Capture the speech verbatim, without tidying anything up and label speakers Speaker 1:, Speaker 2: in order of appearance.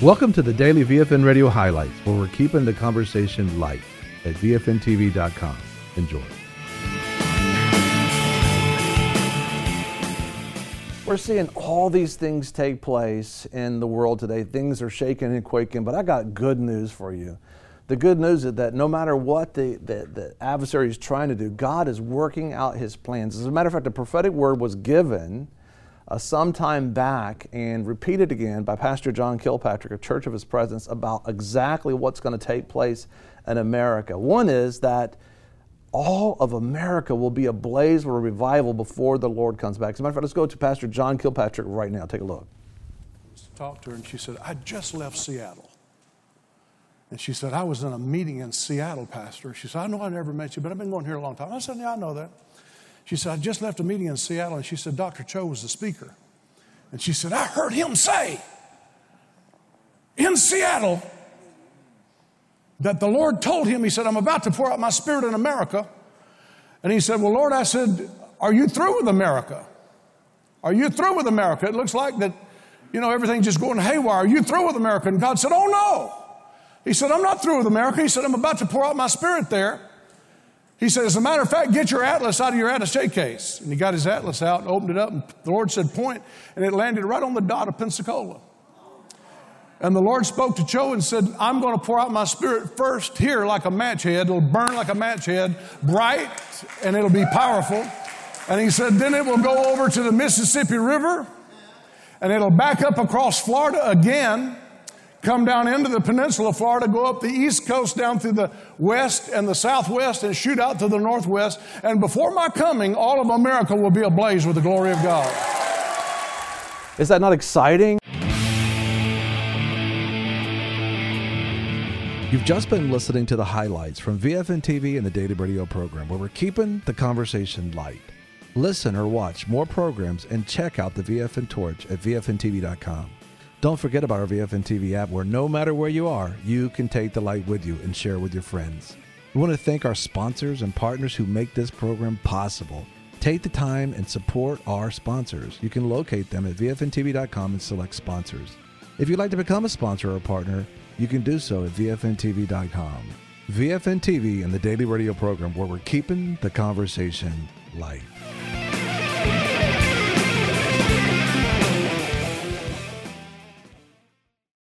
Speaker 1: Welcome to the Daily V F N Radio Highlights, where we're keeping the conversation light at V F N T V dot com. Enjoy.
Speaker 2: We're seeing all these things take place in the world today. Things are shaking and quaking, but I got good news for you. The good news is that no matter what the, the, the adversary is trying to do, God is working out his plans. As a matter of fact, the prophetic word was given uh, some time back and repeated again by Pastor John Kilpatrick of Church of His Presence about exactly what's going to take place in America. One is that all of America will be ablaze with a revival before the Lord comes back. As a matter of fact, let's go to Pastor John Kilpatrick right now. Take a look.
Speaker 3: I talked to her and she said, I just left Seattle. And she said, I was in a meeting in Seattle, Pastor. She said, I know I never met you, but I've been going here a long time. I said, yeah, I know that. She said, I just left a meeting in Seattle. And she said, Doctor Cho was the speaker. And she said, I heard him say in Seattle that the Lord told him, he said, I'm about to pour out my spirit in America. And he said, well, Lord, I said, are you through with America? Are you through with America? It looks like that, you know, everything's just going haywire. Are you through with America? And God said, oh, no. He said, I'm not through with America. He said, I'm about to pour out my spirit there. He said, as a matter of fact, get your atlas out of your attaché case. And he got his atlas out and opened it up. And the Lord said, point. And it landed right on the dot of Pensacola. And the Lord spoke to Cho and said, I'm going to pour out my spirit first here like a match head. It'll burn like a match head, bright, and it'll be powerful. And he said, then it will go over to the Mississippi River, and it'll back up across Florida again, come down into the peninsula of Florida, go up the east coast down through the west and the southwest, and shoot out to the northwest. And before my coming, all of America will be ablaze with the glory of God.
Speaker 2: Is that not exciting?
Speaker 1: You've just been listening to the highlights from V F N T V and the Daily Radio program, where we're keeping the conversation light. Listen or watch more programs and check out the V F N Torch at V F N T V dot com. Don't forget about our V F N T V app, where no matter where you are, you can take the light with you and share with your friends. We want to thank our sponsors and partners who make this program possible. Take the time and support our sponsors. You can locate them at V F N T V dot com and select sponsors. If you'd like to become a sponsor or partner, you can do so at V F N T V dot com. V F N T V and the Daily Radio program, where we're keeping the conversation light.